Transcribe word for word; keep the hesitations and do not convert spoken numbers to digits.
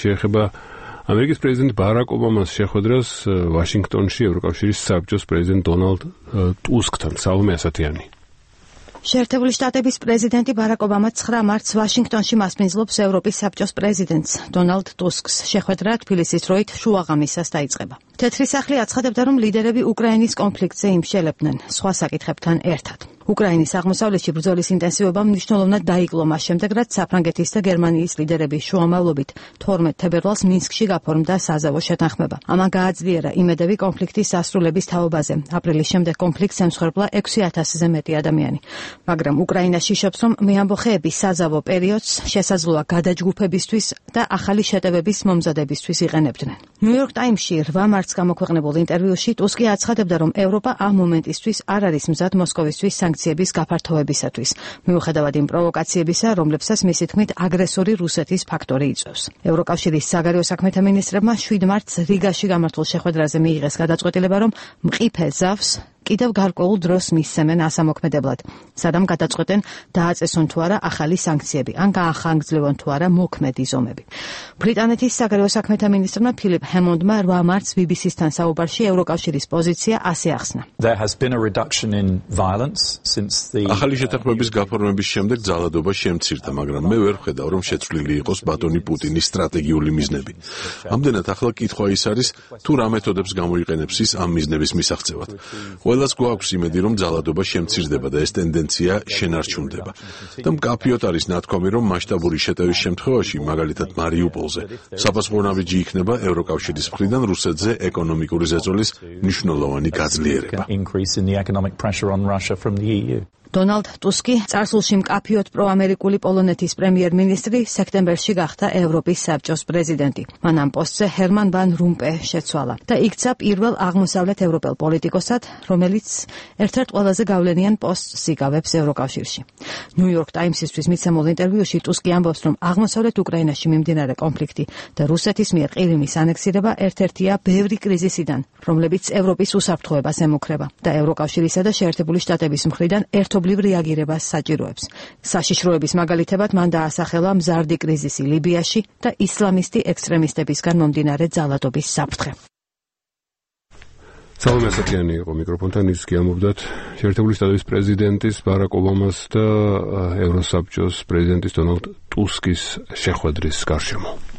შეეხება ამერიკის პრეზიდენტ ბარაკ ობამას შეხვედრას ვაშინგტონში ევროკავშირის საბჭოს პრეზიდენტ დონალდ ტუსკთან. სალომე ასათიანი. შეერთებული შტატების პრეზიდენტი ბარაკ ობამა ცხრა მარტს ვაშინგტონში მასპინძლობს ევროპის საბჭოს პრეზიდენტს დონალდ ტუსკს. შეხვედრა თბილისის დროით შუაღამისას დაიწყება. თეთრი სახლი აცხადებდა, რომ ლიდერები უკრაინის კონფლიქტზე იმშელებდნენ სხვა საკითხებთან ერთად. უკრაინის აღმოსავლეთში ბრძოლის ინტენსივობა მნიშვნელოვნად დაიკლო მას შემდეგ, რაც საფრანგეთის და გერმანიის ლიდერები შუამავლობით თორმეტ თებერვალს მინსკში გაფორმდა საზავო შეთანხმება. ამან გააძლიერა იმედები კონფლიქტის დასრულების თაობაზე. აპრილის შემდეგ კონფლიქტს ემსხვერპლა ექვსი ათასზე მეტი ადამიანი. მაგრამ უკრაინას იშობს, რომ მეამბოხეების საზავო პერიოდს შესაძლოა გადაჯგუფებისთვის და ახალი შეტევების მომზადებისთვის იყენებდნენ. ნიუ-იორკ ტაიმსში რვა მარტს გამოქვეყნებულ ინტერვიუში ტუსკი აცხადებდა, რომ ევროპა ამ მომენტისთვის არ არის მზად მოსკოვისთვის სანქციების გაფართოებისათვის, მიუხედავად იმ პროვოკაციებისა, რომლებსაც მისი თქმით აგრესორი რუსეთის ფაქტორი იწვევს. ევროკავშირის საგარეო საქმეთა მინისტრებმა შვიდ მარტს რიგაში გამართულ შეხვედრაზე მიიღეს გადაწყვეტილება, რომ მყიფე ზავს კიდევ გარკვეულ დროს მისცემენ ასამოქმედებლად, სადამ გადაწყვეტენ დააწესონ თუ არა ახალი სანქციები, ან გაახანგრძლივონ თუ არა მოქმედი ზომები. ბრიტანეთის საგარეო საქმეთა მინისტრმა ფილიპ ჰემონდმა რვა მარტს ბი ბი სი-სთან საუბარში ევროკავშირის პოზიცია ასე ახსნა. ახალი შეთანხმების გაფორმების შემდეგ ძალადობა შემცირდა, მაგრამ მე ვერ ვხედავ, რომ შეცვლილი იყოს ბატონი პუტინის სტრატეგიული მიზნები. ამდენად ახლა კითხვა ის არის, თუ რა მეთოდებს გამოიყენებს ის ამ მიზნების მისაღწევად. ყველას გვაქვს იმედი, რომ ძალადობა შემცირდება და ეს ტენდენცია შენარჩუნდება. და მკაფიოდ არის ნათქვამი, რომ მასშტაბური შეტევის შემთხვევაში, მაგალითად მარიუპოლზე, საფასურო ნაბიჯი იქნება ევროკავშირის მხრიდან რუსეთზე ეკონომიკური ზეწოლის მნიშვნელოვანი გაძლიერება. დონალდ ტუსკი წარსულში მკაფიოდ პროამერიკული პოლონეთის პრემიერ-მინისტრი სექტემბერში გახდა ევროპის საბჭოს პრეზიდენტი. მან ამ პოსტზე ჰერმან ვან რომპე შეცვალა და იქცა პირველ აღმოსავლეთ ევროპელ პოლიტიკოსად, რომელიც ერთ-ერთ ყველაზე გავლენიან პოსტს იკავებს ევროკავშირში. ნიუ-იორკ ტაიმსისთვის მიცემულ ინტერვიუში ტუსკი ამბობს, რომ აღმოსავლეთ უკრაინაში მიმდინარე კონფლიქტი და რუსეთის მიერ ყირიმის ანექსირება ერთ-ერთია ბევრი კრიზისიდან, რომლებიც ევროპის უსაფრთხოებას ემუქრება და ევროკავშირისა და შეერთებული შტატების მხრიდან ერთობლივ რეაგირებას საჭიროებს. საშიშროების მაგალითებად მან დაასახელა მზარდი კრიზისი ლიბიაში და ისლამისტი ექსტრემისტებისგან მომდინარე ძალადობის საფრთხე. სალომე ასათიანი იყო მიკროფონთან, ის გიამობდათ შეერთებული შტატების პრეზიდენტის ბარაკ ობამას და ევროსაბჭოს პრეზიდენტის დონალდ ტუსკის შეხვედრის გარშემო.